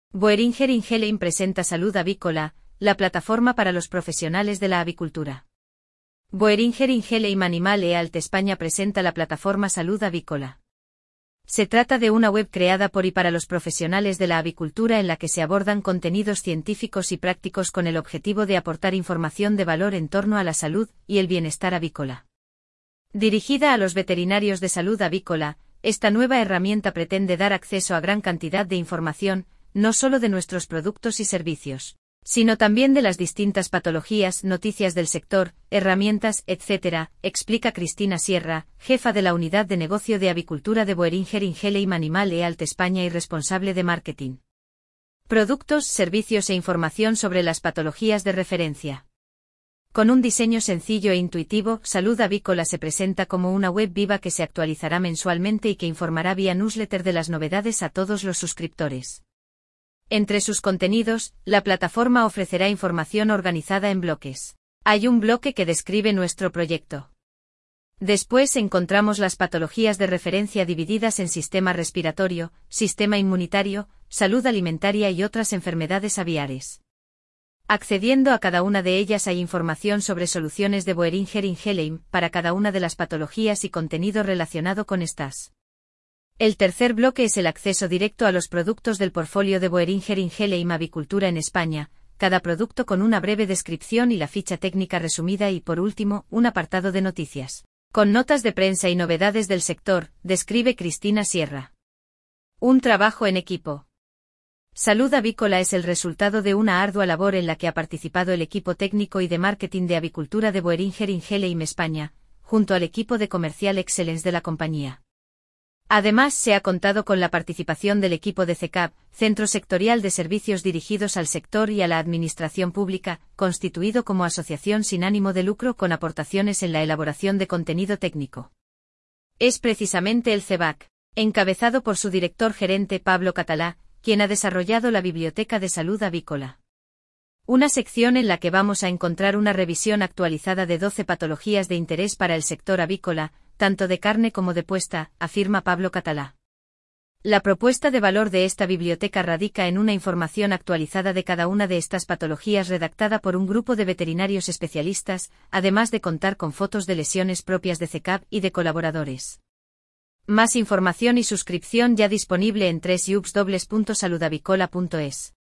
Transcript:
Boehringer Ingelheim presenta Salud Avícola, la plataforma para los profesionales de la avicultura. Boehringer Ingelheim Animal Health España presenta la plataforma Salud Avícola. Se trata de una web creada por y para los profesionales de la avicultura en la que se abordan contenidos científicos y prácticos con el objetivo de aportar información de valor en torno a la salud y el bienestar avícola. Dirigida a los veterinarios de salud avícola, esta nueva herramienta pretende dar acceso a gran cantidad de información, no solo de nuestros productos y servicios, sino también de las distintas patologías, noticias del sector, herramientas, etc., explica Cristina Sierra, jefa de la unidad de negocio de avicultura de Boehringer Ingelheim Animal Health España y responsable de marketing. Productos, servicios e información sobre las patologías de referencia. Con un diseño sencillo e intuitivo, Salud Avícola se presenta como una web viva que se actualizará mensualmente y que informará vía newsletter de las novedades a todos los suscriptores. Entre sus contenidos, la plataforma ofrecerá información organizada en bloques. Hay un bloque que describe nuestro proyecto. Después encontramos las patologías de referencia divididas en sistema respiratorio, sistema inmunitario, salud alimentaria y otras enfermedades aviares. Accediendo a cada una de ellas hay información sobre soluciones de Boehringer Ingelheim para cada una de las patologías y contenido relacionado con estas. El tercer bloque es el acceso directo a los productos del portfolio de Boehringer Ingelheim Avicultura en España, cada producto con una breve descripción y la ficha técnica resumida y, por último, un apartado de noticias. Con notas de prensa y novedades del sector, describe Cristina Sierra. Un trabajo en equipo. Salud Avícola es el resultado de una ardua labor en la que ha participado el equipo técnico y de marketing de avicultura de Boehringer Ingelheim España, junto al equipo de Commercial Excellence de la compañía. Además, se ha contado con la participación del equipo de CECAP, Centro Sectorial de Servicios dirigidos al sector y a la administración pública, constituido como asociación sin ánimo de lucro con aportaciones en la elaboración de contenido técnico. Es precisamente el CEBAC, encabezado por su director gerente Pablo Catalá, quien ha desarrollado la Biblioteca de Salud Avícola. Una sección en la que vamos a encontrar una revisión actualizada de 12 patologías de interés para el sector avícola, tanto de carne como de puesta, afirma Pablo Catalá. La propuesta de valor de esta biblioteca radica en una información actualizada de cada una de estas patologías redactada por un grupo de veterinarios especialistas, además de contar con fotos de lesiones propias de CECAP y de colaboradores. Más información y suscripción ya disponible en www.saludavicola.es.